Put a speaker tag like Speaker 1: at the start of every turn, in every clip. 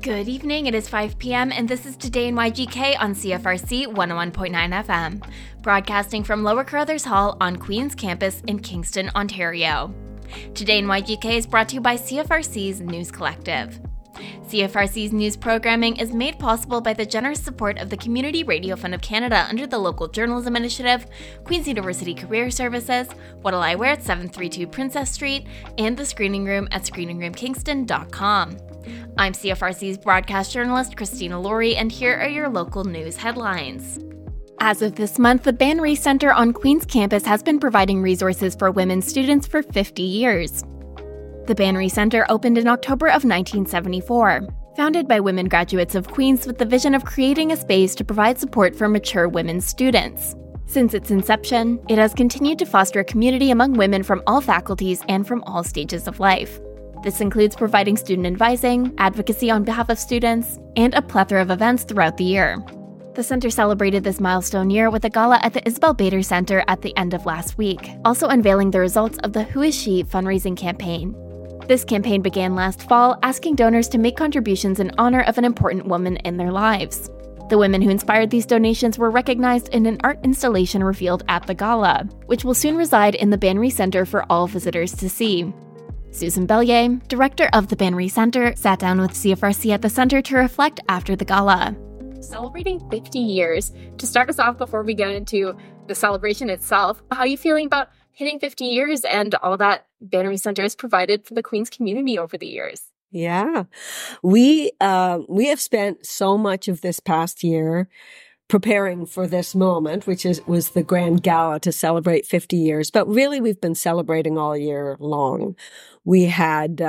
Speaker 1: Good evening, it is 5 p.m. and this is Today in YGK on CFRC 101.9 FM, broadcasting from Lower Carruthers Hall on Queen's Campus in Kingston, Ontario. Today in YGK is brought to you by CFRC's News Collective. CFRC's news programming is made possible by the generous support of the Community Radio Fund of Canada under the Local Journalism Initiative, Queen's University Career Services, What'll I Wear at 732 Princess Street, and the Screening Room at screeningroomkingston.com. I'm CFRC's broadcast journalist, Christina Laurie, and here are your local news headlines. As of this month, the Ban Ray Centre on Queen's Campus has been providing resources for women students for 50 years. The Ban Ray Centre opened in October of 1974, founded by women graduates of Queen's with the vision of creating a space to provide support for mature women students. Since its inception, it has continued to foster a community among women from all faculties and from all stages of life. This includes providing student advising, advocacy on behalf of students, and a plethora of events throughout the year. The Centre celebrated this milestone year with a gala at the Isabel Bader Centre at the end of last week, also unveiling the results of the Who Is She fundraising campaign. This campaign began last fall, asking donors to make contributions in honor of an important woman in their lives. The women who inspired these donations were recognized in an art installation revealed at the gala, which will soon reside in the Ban Ray Centre for all visitors to see. Susan Bellier, director of the Ban Ray Centre, sat down with CFRC at the Centre to reflect after the gala.
Speaker 2: Celebrating 50 years. To start us off before we get into the celebration itself, how are you feeling about hitting 50 years and all that Ban Ray Centre has provided for the Queen's community over the years?
Speaker 3: Yeah, we have spent so much of this past year preparing for this moment, which was the grand gala to celebrate 50 years. But really, we've been celebrating all year long. We had,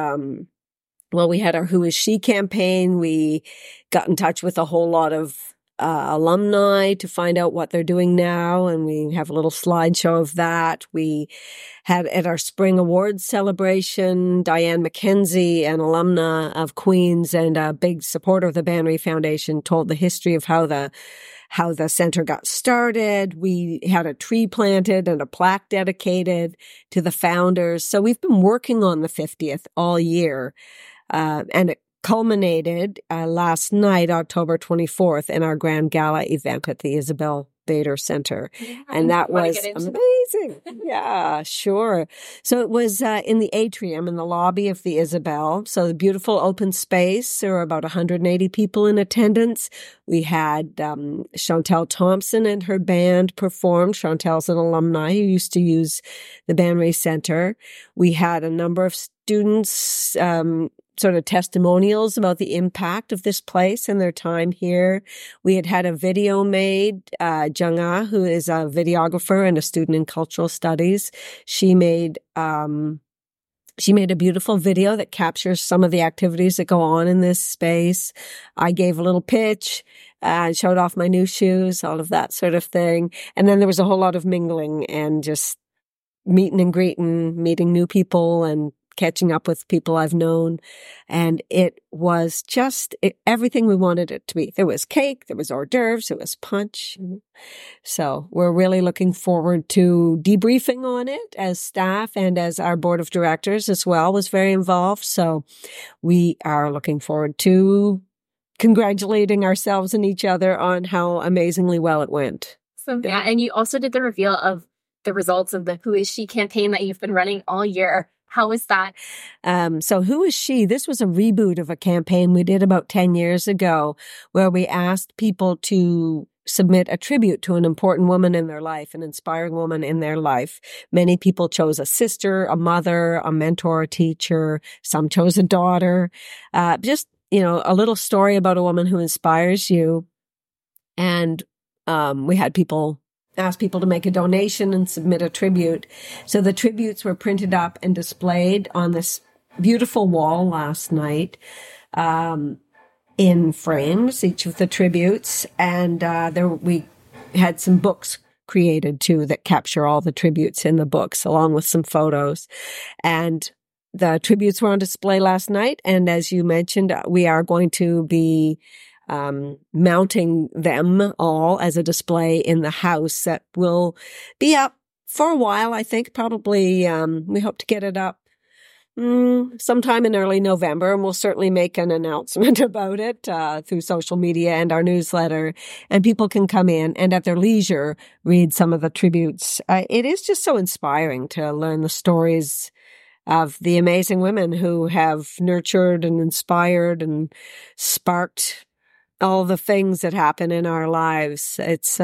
Speaker 3: we had our Who Is She campaign. We got in touch with a whole lot of alumni to find out what they're doing now, and we have a little slideshow of that. We had at our spring awards celebration, Diane McKenzie, an alumna of Queen's and a big supporter of the Ban Ray Foundation, told the history of how the centre got started. We had a tree planted and a plaque dedicated to the founders. So we've been working on the 50th all year, and it culminated last night, October 24th, in our grand gala event at the Isabel Bader Centre. Yeah, and that was amazing. Yeah, sure. So it was in the atrium in the lobby of the Isabel. So the beautiful open space. There were about 180 people in attendance. We had Chantel Thompson and her band performed. Chantel's an alumni who used to use the Ban Ray Centre. We had a number of students sort of testimonials about the impact of this place and their time here. We had a video made. Jung Ah, who is a videographer and a student in cultural studies, she made a beautiful video that captures some of the activities that go on in this space. I gave a little pitch, showed off my new shoes, all of that sort of thing. And then there was a whole lot of mingling and just meeting and greeting, meeting new people and catching up with people I've known. And it was just everything we wanted it to be. There was cake, there was hors d'oeuvres, there was punch. So we're really looking forward to debriefing on it as staff, and as our board of directors as well was very involved. So we are looking forward to congratulating ourselves and each other on how amazingly well it went.
Speaker 2: So yeah, and you also did the reveal of the results of the Who Is She campaign that you've been running all year. How is that?
Speaker 3: So Who Is She? This was a reboot of a campaign we did about 10 years ago where we asked people to submit a tribute to an important woman in their life, an inspiring woman in their life. Many people chose a sister, a mother, a mentor, a teacher. Some chose a daughter. Just, a little story about a woman who inspires you. And we had asked people to make a donation and submit a tribute. So the tributes were printed up and displayed on this beautiful wall last night in frames, each of the tributes. And we had some books created too that capture all the tributes in the books, along with some photos. And the tributes were on display last night. And as you mentioned, we are going to be mounting them all as a display in the house that will be up for a while, I think. Probably, we hope to get it up sometime in early November, and we'll certainly make an announcement about it through social media and our newsletter, and people can come in and at their leisure read some of the tributes. It is just so inspiring to learn the stories of the amazing women who have nurtured and inspired and sparked all the things that happen in our lives. It's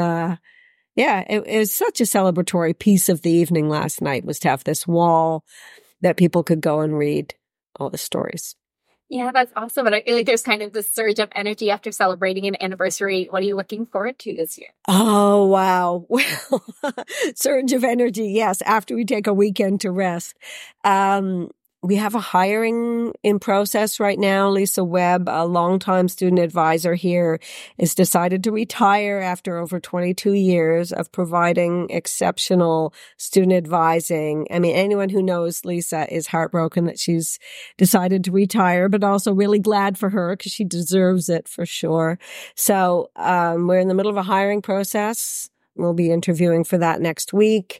Speaker 3: it was such a celebratory piece of the evening last night, was to have this wall that people could go and read all the stories.
Speaker 2: Yeah, that's awesome. And I feel like there's kind of this surge of energy after celebrating an anniversary. What are you looking forward to this year?
Speaker 3: Oh, wow. Well, surge of energy. Yes. After we take a weekend to rest. We have a hiring in process right now. Lisa Webb, a longtime student advisor here, has decided to retire after over 22 years of providing exceptional student advising. I mean, anyone who knows Lisa is heartbroken that she's decided to retire, but also really glad for her because she deserves it for sure. So we're in the middle of a hiring process. We'll be interviewing for that next week.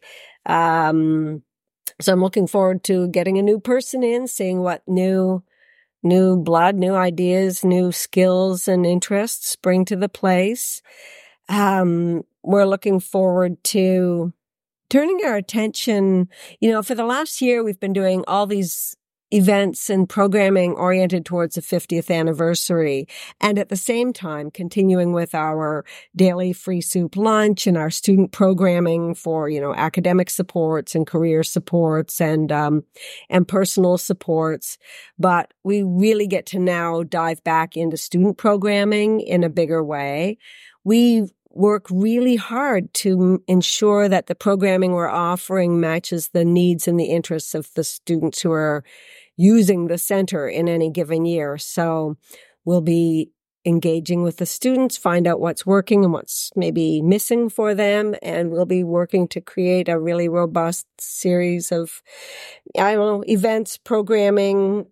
Speaker 3: So I'm looking forward to getting a new person in, seeing what new blood, new ideas, new skills and interests bring to the place. We're looking forward to turning our attention, for the last year, we've been doing all these events and programming oriented towards the 50th anniversary. And at the same time, continuing with our daily free soup lunch and our student programming for, academic supports and career supports and personal supports. But we really get to now dive back into student programming in a bigger way. We work really hard to ensure that the programming we're offering matches the needs and the interests of the students who are using the center in any given year. So we'll be engaging with the students, find out what's working and what's maybe missing for them. And we'll be working to create a really robust series of, events, programming,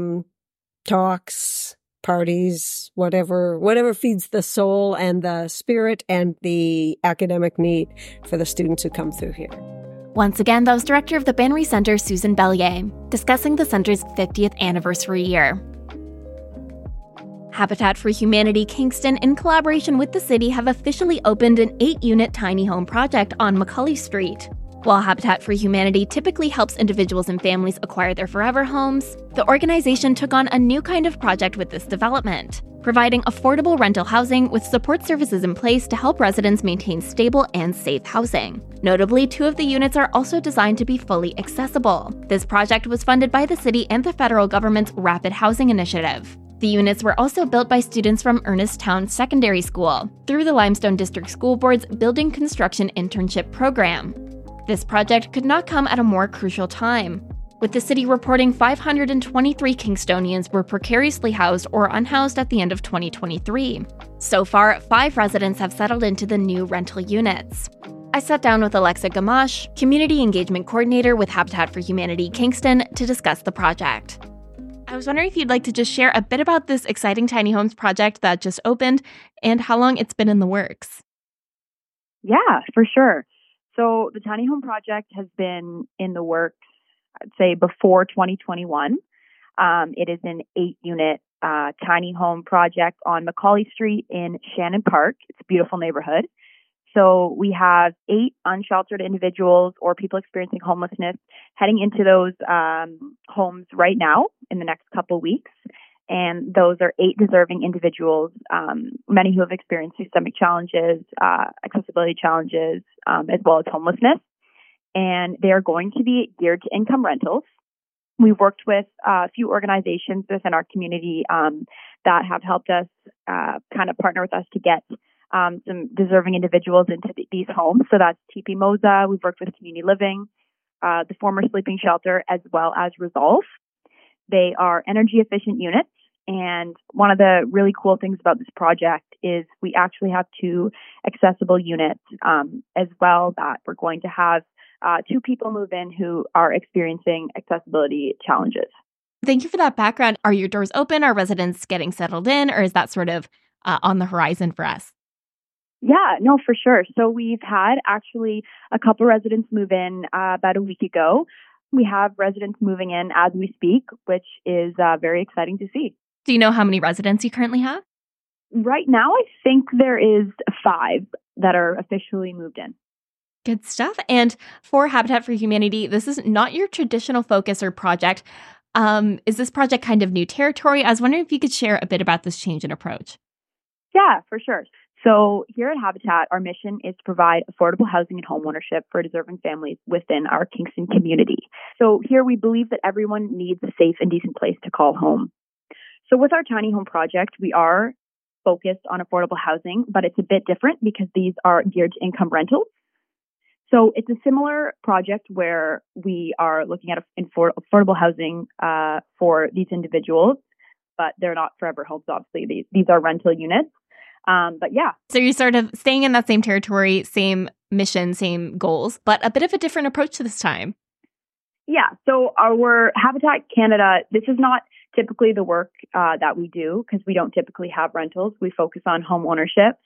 Speaker 3: talks, parties, whatever feeds the soul and the spirit and the academic need for the students who come through here.
Speaker 1: Once again, that was Director of the Bannery Center, Susan Bellier, discussing the center's 50th anniversary year. Habitat for Humanity Kingston, in collaboration with the city, have officially opened an 8-unit tiny home project on Macaulay Street. While Habitat for Humanity typically helps individuals and families acquire their forever homes, the organization took on a new kind of project with this development, providing affordable rental housing with support services in place to help residents maintain stable and safe housing. Notably, 2 of the units are also designed to be fully accessible. This project was funded by the city and the federal government's Rapid Housing Initiative. The units were also built by students from Ernest Town Secondary School through the Limestone District School Board's Building Construction Internship Program. This project could not come at a more crucial time, with the city reporting 523 Kingstonians were precariously housed or unhoused at the end of 2023. So far, 5 residents have settled into the new rental units. I sat down with Alexa Gamache, Community Engagement Coordinator with Habitat for Humanity Kingston, to discuss the project. I was wondering if you'd like to just share a bit about this exciting tiny homes project that just opened and how long it's been in the works.
Speaker 4: Yeah, for sure. So the Tiny Home Project has been in the works, I'd say, before 2021. It is an 8-unit tiny home project on Macaulay Street in Shannon Park. It's a beautiful neighborhood. So we have 8 unsheltered individuals or people experiencing homelessness heading into those homes right now in the next couple weeks. And those are 8 deserving individuals, many who have experienced systemic challenges, accessibility challenges, as well as homelessness. And they are going to be geared to income rentals. We've worked with a few organizations within our community that have helped us kind of partner with us to get some deserving individuals into these homes. So that's TP Moza. We've worked with Community Living, the former sleeping shelter, as well as Resolve. They are energy efficient units. And one of the really cool things about this project is we actually have 2 accessible units as well that we're going to have 2 people move in who are experiencing accessibility challenges.
Speaker 1: Thank you for that background. Are your doors open? Are residents getting settled in, or is that sort of on the horizon for us?
Speaker 4: Yeah, no, for sure. So we've had actually a couple residents move in about a week ago. We have residents moving in as we speak, which is very exciting to see.
Speaker 1: Do you know how many residents you currently have?
Speaker 4: Right now, I think there is 5 that are officially moved in.
Speaker 1: Good stuff. And for Habitat for Humanity, this is not your traditional focus or project. Is this project kind of new territory? I was wondering if you could share a bit about this change in approach.
Speaker 4: Yeah, for sure. So here at Habitat, our mission is to provide affordable housing and homeownership for deserving families within our Kingston community. So here we believe that everyone needs a safe and decent place to call home. So with our tiny home project, we are focused on affordable housing, but it's a bit different because these are geared to income rentals. So it's a similar project where we are looking at affordable housing for these individuals, but they're not forever homes, obviously. These are rental units. But yeah.
Speaker 1: So you're sort of staying in that same territory, same mission, same goals, but a bit of a different approach to this time.
Speaker 4: Yeah. So our Habitat Canada, this is not typically the work that we do because we don't typically have rentals. We focus on home ownership.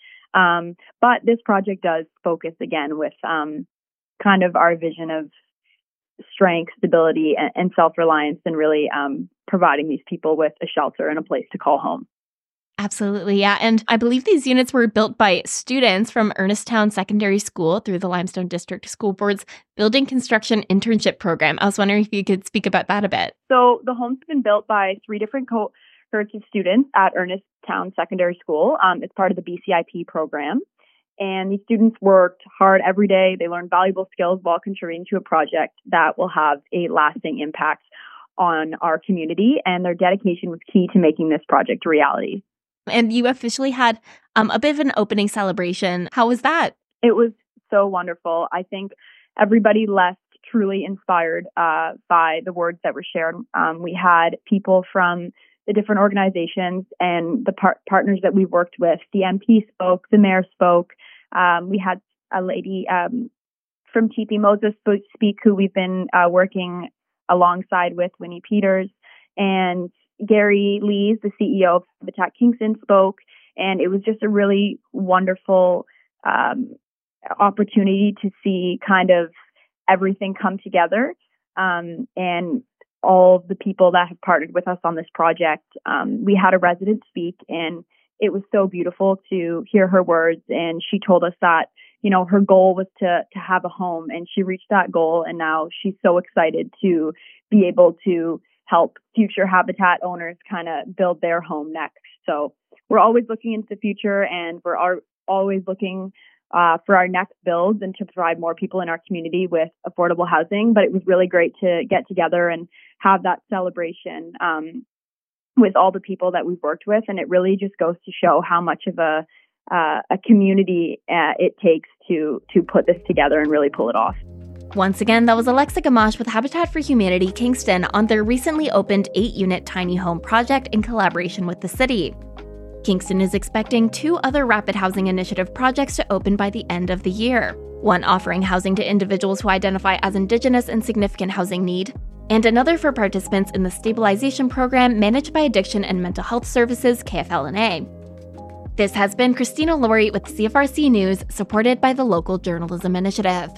Speaker 4: But this project does focus again with kind of our vision of strength, stability, and self-reliance, and really providing these people with a shelter and a place to call home.
Speaker 1: Absolutely, yeah. And I believe these units were built by students from Ernesttown Secondary School through the Limestone District School Board's Building Construction Internship Program. I was wondering if you could speak about that a bit.
Speaker 4: So the homes have been built by 3 different cohorts of students at Ernesttown Secondary School. It's part of the BCIP program. And these students worked hard every day. They learned valuable skills while contributing to a project that will have a lasting impact on our community. And their dedication was key to making this project a reality.
Speaker 1: And you officially had a bit of an opening celebration. How was that?
Speaker 4: It was so wonderful. I think everybody left truly inspired by the words that were shared. We had people from the different organizations and the partners that we worked with. The MP spoke, the mayor spoke. We had a lady from TP Moses speak, who we've been working alongside with, Winnie Peters, and Gary Lees, the CEO of Habitat Kingston, spoke, and it was just a really wonderful opportunity to see kind of everything come together, and all the people that have partnered with us on this project. We had a resident speak, and it was so beautiful to hear her words, and she told us that, you know, her goal was to have a home, and she reached that goal, and now she's so excited to be able to help future Habitat owners kind of build their home next. So we're always looking into the future, and we're always looking for our next builds and to provide more people in our community with affordable housing. But it was really great to get together and have that celebration with all the people that we've worked with. And it really just goes to show how much of a community it takes to put this together and really pull it off.
Speaker 1: Once again, that was Alexa Gamache with Habitat for Humanity Kingston on their recently opened 8-unit tiny home project in collaboration with the city. Kingston is expecting 2 other Rapid Housing Initiative projects to open by the end of the year. One offering housing to individuals who identify as Indigenous and significant housing need, and another for participants in the stabilization program managed by Addiction and Mental Health Services, KFL&A. This has been Christina Laurie with CFRC News, supported by the Local Journalism Initiative.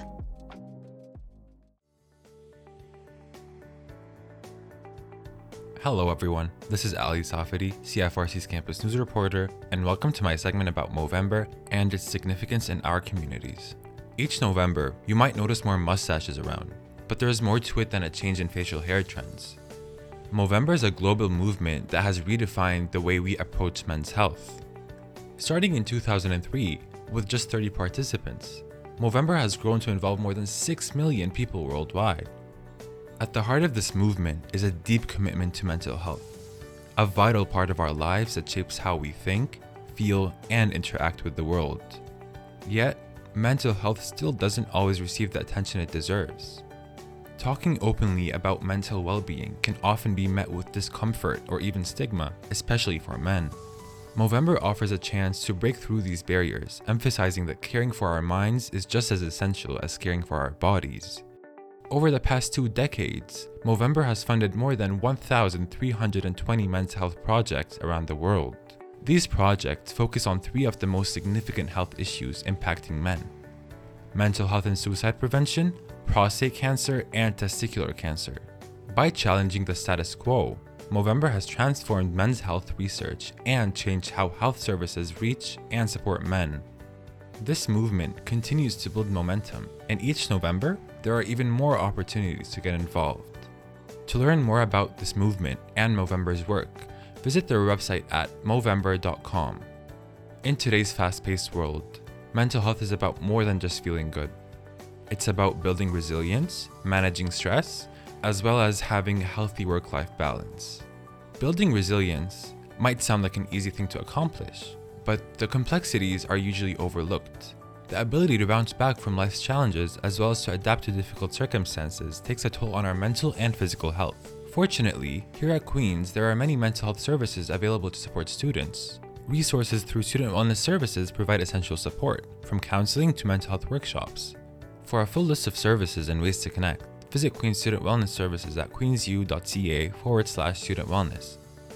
Speaker 5: Hello everyone, this is Ali Safadi, CFRC's campus news reporter, and welcome to my segment about Movember and its significance in our communities. Each November, you might notice more mustaches around, but there is more to it than a change in facial hair trends. Movember is a global movement that has redefined the way we approach men's health. Starting in 2003, with just 30 participants, Movember has grown to involve more than 6 million people worldwide. At the heart of this movement is a deep commitment to mental health, a vital part of our lives that shapes how we think, feel, and interact with the world. Yet, mental health still doesn't always receive the attention it deserves. Talking openly about mental well-being can often be met with discomfort or even stigma, especially for men. Movember offers a chance to break through these barriers, emphasizing that caring for our minds is just as essential as caring for our bodies. Over the past 2 decades, Movember has funded more than 1,320 men's health projects around the world. These projects focus on 3 of the most significant health issues impacting men: mental health and suicide prevention, prostate cancer, and testicular cancer. By challenging the status quo, Movember has transformed men's health research and changed how health services reach and support men. This movement continues to build momentum, and each November, there are even more opportunities to get involved. To learn more about this movement and Movember's work, visit their website at movember.com. In today's fast-paced world, mental health is about more than just feeling good. It's about building resilience, managing stress, as well as having a healthy work-life balance. Building resilience might sound like an easy thing to accomplish, but the complexities are usually overlooked. The ability to bounce back from life's challenges as well as to adapt to difficult circumstances takes a toll on our mental and physical health. Fortunately, here at Queen's, there are many mental health services available to support students. Resources through Student Wellness Services provide essential support, from counseling to mental health workshops. For a full list of services and ways to connect, visit Queen's Student Wellness Services at queensu.ca/student wellness.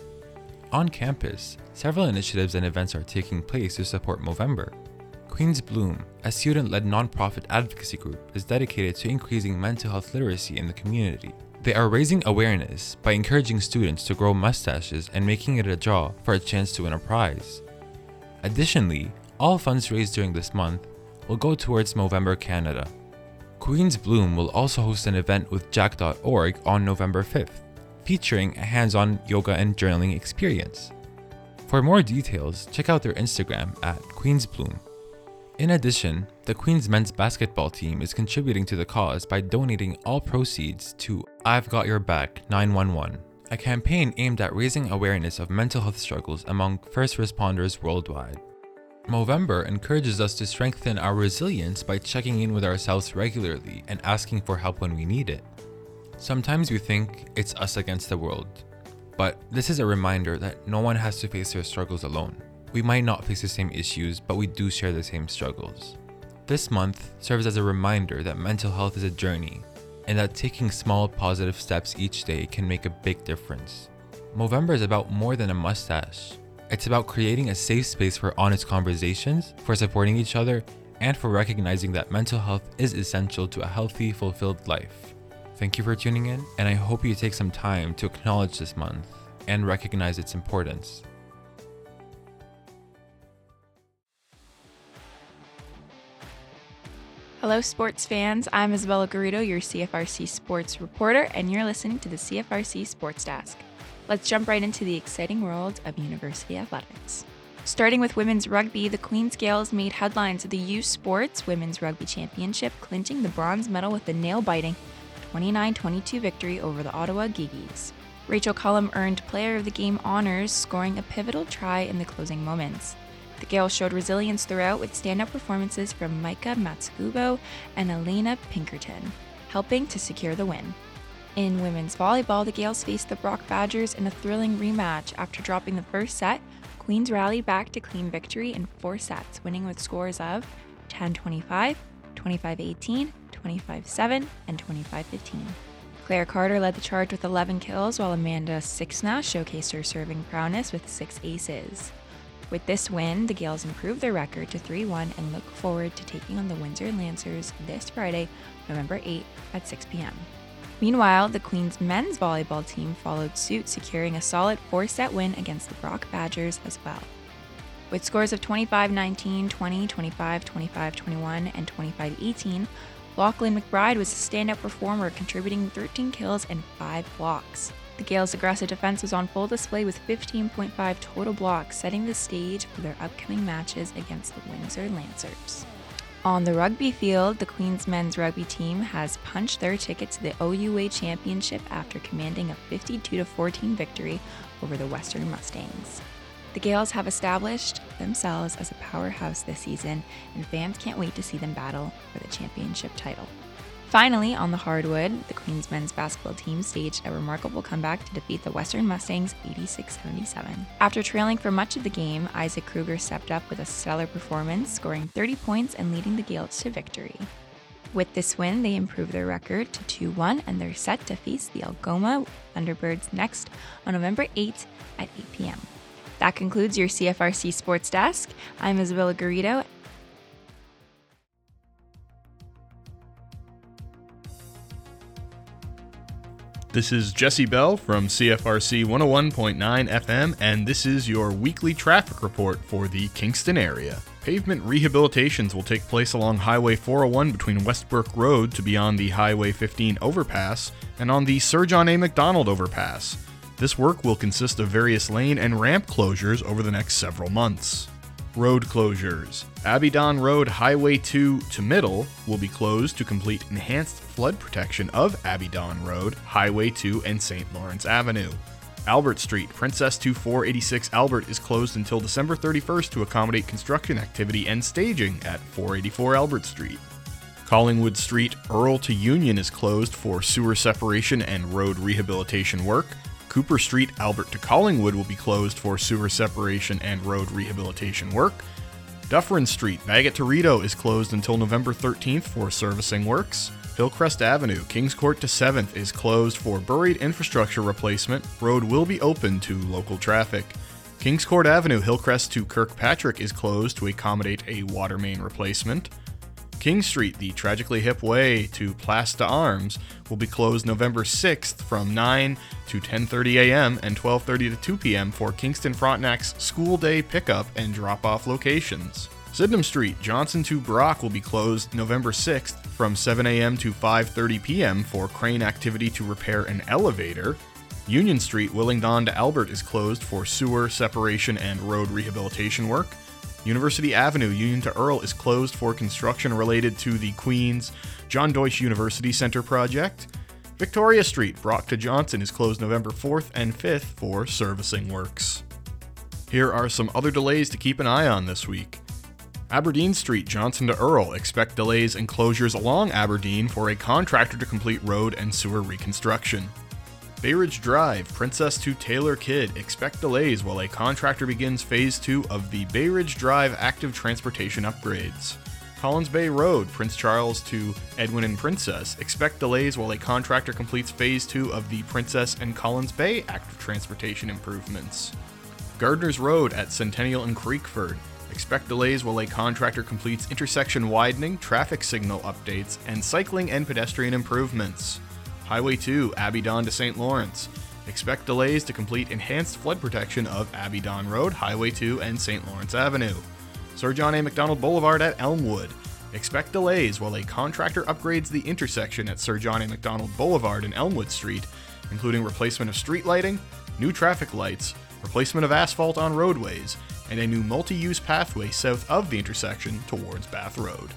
Speaker 5: On campus, several initiatives and events are taking place to support Movember. Queen's Bloom, a student-led nonprofit advocacy group, is dedicated to increasing mental health literacy in the community. They are raising awareness by encouraging students to grow mustaches and making it a draw for a chance to win a prize. Additionally, all funds raised during this month will go towards Movember Canada. Queen's Bloom will also host an event with Jack.org on November 5th, featuring a hands-on yoga and journaling experience. For more details, check out their Instagram at Queen's Bloom. In addition, the Queen's men's basketball team is contributing to the cause by donating all proceeds to I've Got Your Back 911, a campaign aimed at raising awareness of mental health struggles among first responders worldwide. Movember encourages us to strengthen our resilience by checking in with ourselves regularly and asking for help when we need it. Sometimes we think it's us against the world, but this is a reminder that no one has to face their struggles alone. We might not face the same issues, but we do share the same struggles. This month serves as a reminder that mental health is a journey, and that taking small positive steps each day can make a big difference. Movember is about more than a mustache. It's about creating a safe space for honest conversations, for supporting each other, and for recognizing that mental health is essential to a healthy, fulfilled life. Thank you for tuning in, and I hope you take some time to acknowledge this month and recognize its importance.
Speaker 6: Hello, sports fans. I'm Isabella Garrido, your CFRC sports reporter, and you're listening to the CFRC Sports Desk. Let's jump right into the exciting world of university athletics. Starting with women's rugby, the Queen's Gales made headlines at the U Sports Women's Rugby Championship, clinching the bronze medal with a nail-biting 29-22 victory over the Ottawa Gee-Gees. Rachel Cullum earned Player of the Game honors, scoring a pivotal try in the closing moments. The Gales showed resilience throughout with standout performances from Micah Matsugubo and Elena Pinkerton, helping to secure the win. In women's volleyball, the Gales faced the Brock Badgers in a thrilling rematch. After dropping the first set, Queens rallied back to clean victory in 4 sets, winning with scores of 10-25, 25-18, 25-7, and 25-15. Claire Carter led the charge with 11 kills, while Amanda Sixna showcased her serving prowess with 6 aces. With this win, the Gales improved their record to 3-1 and look forward to taking on the Windsor Lancers this Friday, November 8 at 6 p.m. Meanwhile, the Queen's men's volleyball team followed suit, securing a solid 4-set win against the Brock Badgers as well. With scores of 25-19, 20, 25, 25-21, and 25-18, Lachlan McBride was a standout performer, contributing 13 kills and 5 blocks. The Gales' aggressive defense was on full display with 15.5 total blocks, setting the stage for their upcoming matches against the Windsor Lancers. On the rugby field, the Queen's men's rugby team has punched their ticket to the OUA Championship after commanding a 52-14 victory over the Western Mustangs. The Gales have established themselves as a powerhouse this season, and fans can't wait to see them battle for the championship title. Finally, on the hardwood, the Queen's men's basketball team staged a remarkable comeback to defeat the Western Mustangs 86-77. After trailing for much of the game, Isaac Kruger stepped up with a stellar performance, scoring 30 points and leading the Gales to victory. With this win, they improved their record to 2-1, and they're set to face the Algoma Thunderbirds next on November 8th at 8 p.m. That concludes your CFRC Sports Desk. I'm Isabella Garrido.
Speaker 7: This is Jesse Bell from CFRC 101.9 FM, and this is your weekly traffic report for the Kingston area. Pavement rehabilitations will take place along Highway 401 between Westbrook Road to beyond the Highway 15 overpass and on the Sir John A. Macdonald overpass. This work will consist of various lane and ramp closures over the next several months. Road closures. Abidon Road Highway 2 to Middle will be closed to complete enhanced flood protection of Abidon Road, Highway 2, and St. Lawrence Avenue. Albert Street, Princess to 486 Albert is closed until December 31st to accommodate construction activity and staging at 484 Albert Street. Collingwood Street, Earl to Union is closed for sewer separation and road rehabilitation work. Cooper Street, Albert to Collingwood will be closed for sewer separation and road rehabilitation work. Dufferin Street, Bagot to Rideau is closed until November 13th for servicing works. Hillcrest Avenue, Kings Court to 7th is closed for buried infrastructure replacement. Road will be open to local traffic. Kings Court Avenue, Hillcrest to Kirkpatrick is closed to accommodate a water main replacement. King Street, the Tragically Hip Way to Place d'Armes, will be closed November 6th from 9 to 10:30 a.m. and 12:30 to 2 p.m. for Kingston Frontenac's school day pickup and drop-off locations. Sydenham Street, Johnson to Brock will be closed November 6th from 7 a.m. to 5:30 p.m. for crane activity to repair an elevator. Union Street, Willingdon to Albert is closed for sewer separation and road rehabilitation work. University Avenue, Union to Earl is closed for construction related to the Queen's John Deutsch University Center project. Victoria Street, Brock to Johnson is closed November 4th and 5th for servicing works. Here are some other delays to keep an eye on this week. Aberdeen Street, Johnson to Earl, expect delays and closures along Aberdeen for a contractor to complete road and sewer reconstruction. Bay Ridge Drive, Princess to Taylor Kidd, expect delays while a contractor begins Phase 2 of the Bay Ridge Drive active transportation upgrades. Collins Bay Road, Prince Charles to Edwin and Princess, expect delays while a contractor completes Phase 2 of the Princess and Collins Bay active transportation improvements. Gardner's Road at Centennial and Creekford, expect delays while a contractor completes intersection widening, traffic signal updates, and cycling and pedestrian improvements. Highway 2, Abidon to St. Lawrence. Expect delays to complete enhanced flood protection of Abidon Road, Highway 2, and St. Lawrence Avenue. Sir John A. Macdonald Boulevard at Elmwood. Expect delays while a contractor upgrades the intersection at Sir John A. Macdonald Boulevard and Elmwood Street, including replacement of street lighting, new traffic lights, replacement of asphalt on roadways, and a new multi-use pathway south of the intersection towards Bath Road.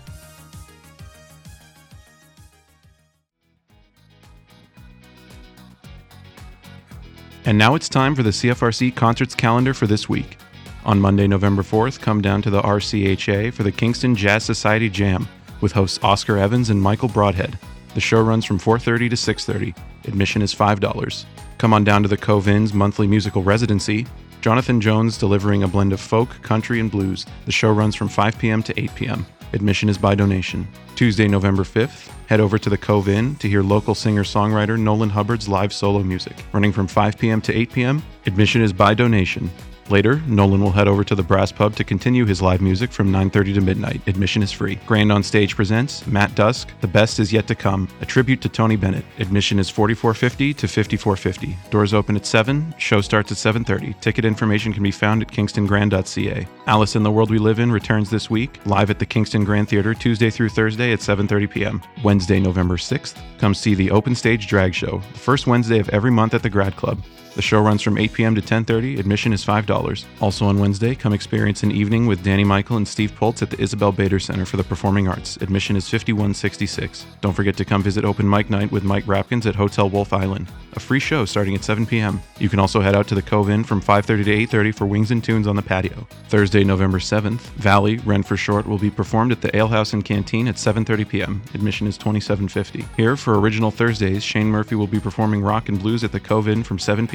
Speaker 8: And now it's time for the CFRC concerts calendar for this week. On Monday, November 4th, come down to the RCHA for the Kingston Jazz Society Jam with hosts Oscar Evans and Michael Broadhead. The show runs from 4:30 to 6:30. Admission is $5. Come on down to the Cove Inn's monthly musical residency. Jonathan Jones delivering a blend of folk, country, and blues. The show runs from 5 p.m. to 8 p.m. Admission is by donation. Tuesday, November 5th, head over to the Cove Inn to hear local singer-songwriter Nolan Hubbard's live solo music. Running from 5 p.m. to 8 p.m., admission is by donation. Later, Nolan will head over to the Brass Pub to continue his live music from 9:30 to midnight. Admission is free. Grand on Stage presents Matt Dusk, The Best Is Yet to Come, a tribute to Tony Bennett. Admission is $44.50 to $54.50. Doors open at 7, show starts at 7:30. Ticket information can be found at kingstongrand.ca. Alice in the World We Live In returns this week, live at the Kingston Grand Theatre Tuesday through Thursday at 7:30 p.m. Wednesday, November 6th, come see the Open Stage Drag Show, the first Wednesday of every month at the Grad Club. The show runs from 8 p.m. to 10:30. Admission is $5. Also on Wednesday, come experience an evening with Danny Michael and Steve Poltz at the Isabel Bader Center for the Performing Arts. Admission is $51.66. Don't forget to come visit Open Mic Night with Mike Rapkins at Hotel Wolf Island, a free show starting at 7 p.m. You can also head out to the Cove Inn from 5:30 to 8:30 for Wings and Tunes on the patio. Thursday, November 7th, Valley, Ren for Short, will be performed at the Ale House and Canteen at 7:30 p.m. Admission is $27.50. Here, for Original Thursdays, Shane Murphy will be performing rock and blues at the Cove Inn from 7 p.m.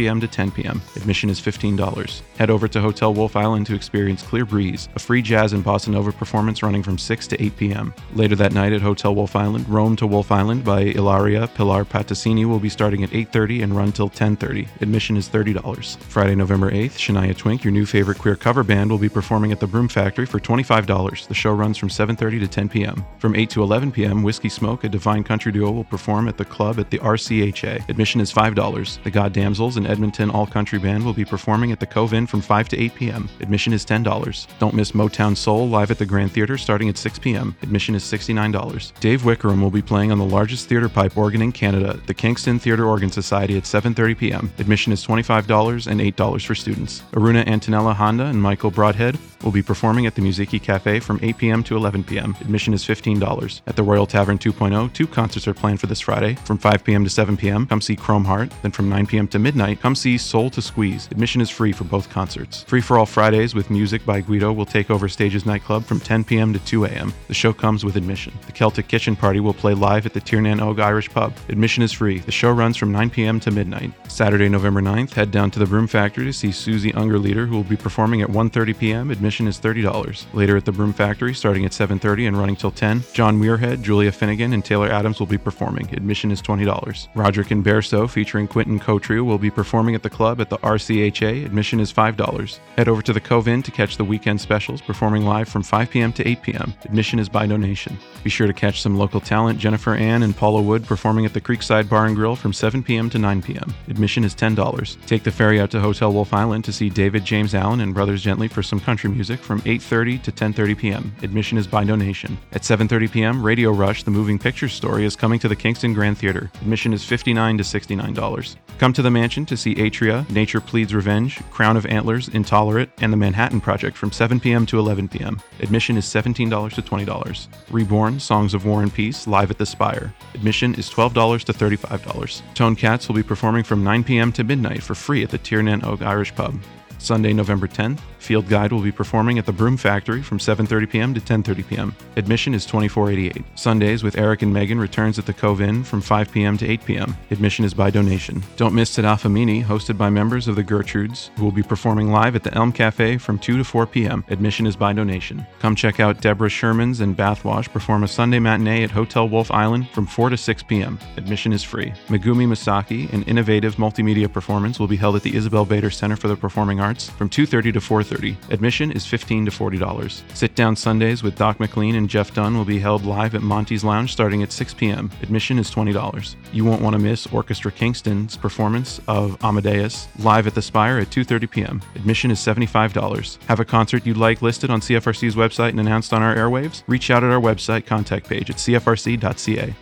Speaker 8: p.m. to 10 p.m. Admission is $15. Head over to Hotel Wolf Island to experience Clear Breeze, a free jazz and bossa nova performance running from 6 to 8 p.m. Later that night at Hotel Wolf Island, Roam to Wolf Island by Ilaria Pilar Patasini will be starting at 8:30 and run till 10:30. Admission is $30. Friday, November 8th, Shania Twink, your new favorite queer cover band, will be performing at the Broom Factory for $25. The show runs from 7:30 to 10 p.m. From 8 to 11 p.m., Whiskey Smoke, a divine country duo, will perform at the club at the RCHA. Admission is $5. The God Damsels, an Edmonton all-country band, will be performing at the Cove Inn from 5 to 8 p.m. Admission is $10. Don't miss Motown Soul live at the Grand Theatre starting at 6 p.m. Admission is $69. Dave Wickerham will be playing on the largest theatre pipe organ in Canada, the Kingston Theatre Organ Society, at 7:30 p.m. Admission is $25 and $8 for students. Aruna Antonella Honda and Michael Broadhead will be performing at the Muziki Cafe from 8 p.m. to 11 p.m. Admission is $15. At the Royal Tavern 2.0, 2 concerts are planned for this Friday. From 5 p.m. to 7 p.m., come see Chrome Heart. Then from 9 p.m. to midnight, come see Soul to Squeeze. Admission is free for both concerts. Free for All Fridays with music by Guido will take over Stages nightclub from 10 p.m. to 2 a.m. The show comes with admission. The Celtic Kitchen Party will play live at the Tiernan Og Irish Pub. Admission is free. The show runs from 9 p.m. to midnight. Saturday, November 9th, head down to the Broom Factory to see Susie Ungerleader, who will be performing at 1:30 p.m. Admission is $30. Later at the Broom Factory, starting at 7:30 and running till 10, John Muirhead, Julia Finnegan, and Taylor Adams will be performing. Admission is $20. Roderick and Bairstow, featuring Quentin Cotrio, will be performing at the club at the RCHA. Admission is $5. Head over to the Cove Inn to catch the weekend specials, performing live from 5 p.m. to 8 p.m. Admission is by donation. Be sure to catch some local talent, Jennifer Ann and Paula Wood, performing at the Creekside Bar and Grill from 7 p.m. to 9 p.m. Admission is $10. Take the ferry out to Hotel Wolf Island to see David James Allen and Brothers Gently for some country music from 8:30 to 10:30 p.m. Admission is by donation. At 7:30 p.m., Radio Rush, the moving picture story, is coming to the Kingston Grand Theatre. Admission is $59 to $69. Come to the Mansion to see Atria, Nature Pleads Revenge, Crown of Antlers, Intolerant, and the Manhattan Project from 7 p.m. to 11 p.m. Admission is $17 to $20. Reborn, Songs of War and Peace, live at the Spire. Admission is $12 to $35. Tone Cats will be performing from 9 p.m. to midnight for free at the Tiernan Og Irish Pub. Sunday, November 10th, Field Guide will be performing at the Broom Factory from 7:30 p.m. to 10:30 p.m. Admission is $24.88. Sundays with Eric and Megan returns at the Cove Inn from 5 p.m. to 8 p.m. Admission is by donation. Don't miss Tadafa Mini, hosted by members of the Gertrudes, who will be performing live at the Elm Cafe from 2 to 4 p.m. Admission is by donation. Come check out Deborah Shermans and Bathwash perform a Sunday matinee at Hotel Wolf Island from 4 to 6 p.m. Admission is free. Megumi Masaki, an innovative multimedia performance, will be held at the Isabel Bader Center for the Performing Arts from 2:30 to 4:30. Admission is $15 to $40. Sit-down Sundays with Doc McLean and Jeff Dunn will be held live at Monty's Lounge starting at 6 p.m. Admission is $20. You won't want to miss Orchestra Kingston's performance of Amadeus live at the Spire at 2:30 p.m. Admission is $75. Have a concert you'd like listed on CFRC's website and announced on our airwaves? Reach out at our website contact page at cfrc.ca.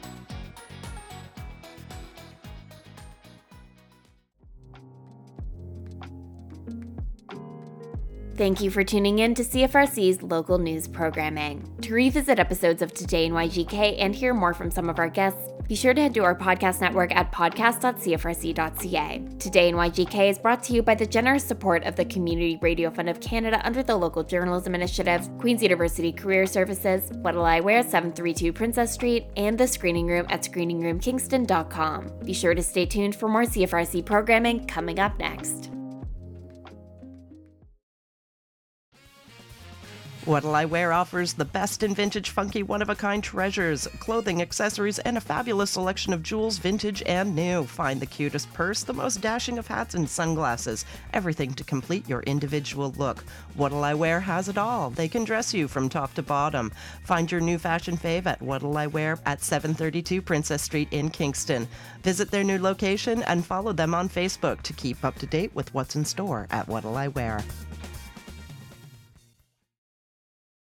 Speaker 1: Thank you for tuning in to CFRC's local news programming. To revisit episodes of Today in YGK and hear more from some of our guests, be sure to head to our podcast network at podcast.cfrc.ca. Today in YGK is brought to you by the generous support of the Community Radio Fund of Canada under the Local Journalism Initiative, Queen's University Career Services, What'll I Wear, 732 Princess Street, and the Screening Room at screeningroomkingston.com. Be sure to stay tuned for more CFRC programming coming up next.
Speaker 9: What'll I Wear offers the best in vintage, funky, one-of-a-kind treasures, clothing, accessories, and a fabulous selection of jewels, vintage and new. Find the cutest purse, the most dashing of hats and sunglasses, everything to complete your individual look. What'll I Wear has it all. They can dress you from top to bottom. Find your new fashion fave at What'll I Wear at 732 Princess Street in Kingston. Visit their new location and follow them on Facebook to keep up to date with what's in store at What'll I Wear.